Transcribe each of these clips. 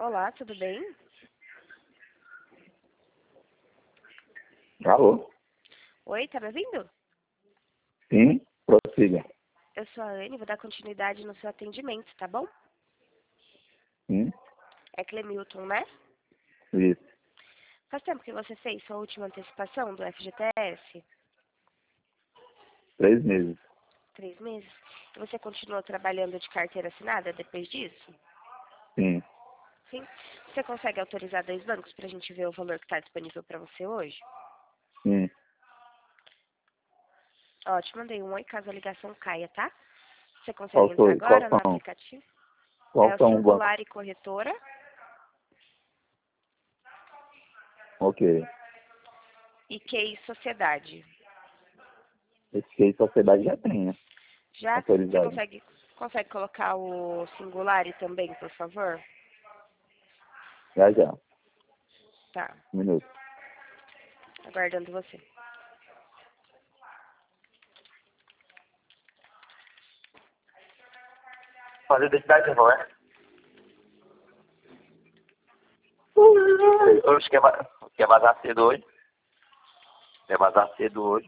Olá, tudo bem? Alô? Oi, tá me ouvindo? Sim, prossiga. Eu sou a Anne, vou dar continuidade no seu atendimento, tá bom? Sim, É Clemilton, né? isso. Faz tempo que você fez sua última antecipação do FGTS? 3 meses. 3 meses. E você continuou trabalhando de carteira assinada depois disso? Sim, Sim. Você consegue autorizar 2 bancos pra gente ver o valor que está disponível para você hoje? sim. Ó, te mandei um oi caso a ligação caia, tá? Você consegue Qual entrar foi? agora no aplicativo? É Qual o são o banco? Singular e Corretora Ok. e QI Sociedade. Esse que aí sociedade já tem, né? Já? Você Autorizado. consegue colocar o Singular também, por favor? Já, já. Tá, 1 minuto. aguardando você. Fazer identidade de voz. Hoje quer vazar cedo hoje? Quer vazar cedo hoje?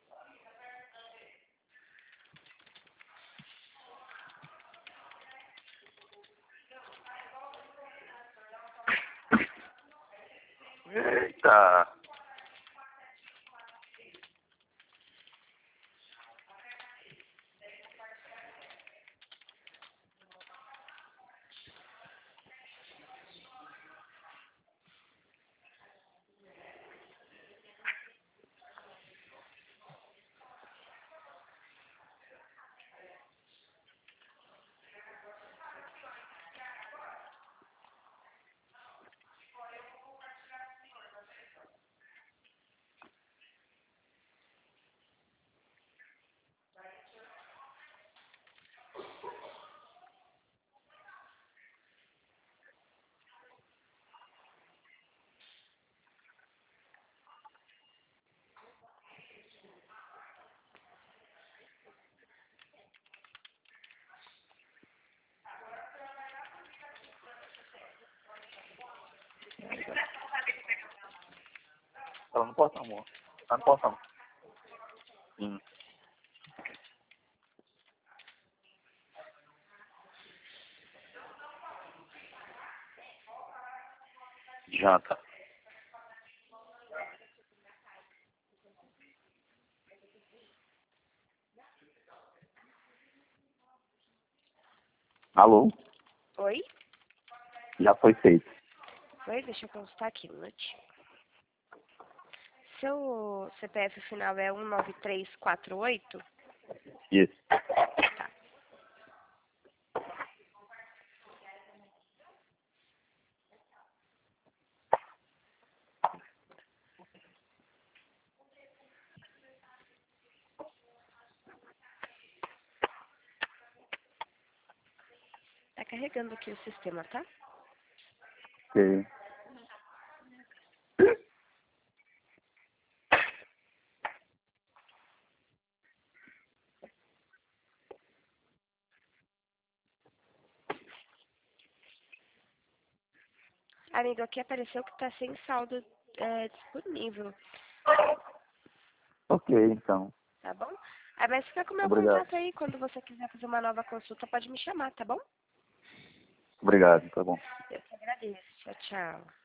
Eita. Ela não posso, amor. Ela não posso, amor. Sim. Janta. Alô? Oi? Já foi feito. Oi, deixa eu consultar aqui, um minutinho. Seu CPF final é 19348? Isso. Tá. Tá carregando aqui o sistema, tá? Ok. Amigo, aqui apareceu que tá sem saldo disponível, Ok, então. tá bom? Ah, mas fica com o meu Obrigado. contato aí, quando você quiser fazer uma nova consulta, pode me chamar, tá bom? Obrigado, tá bom. Eu que agradeço. Tchau, tchau.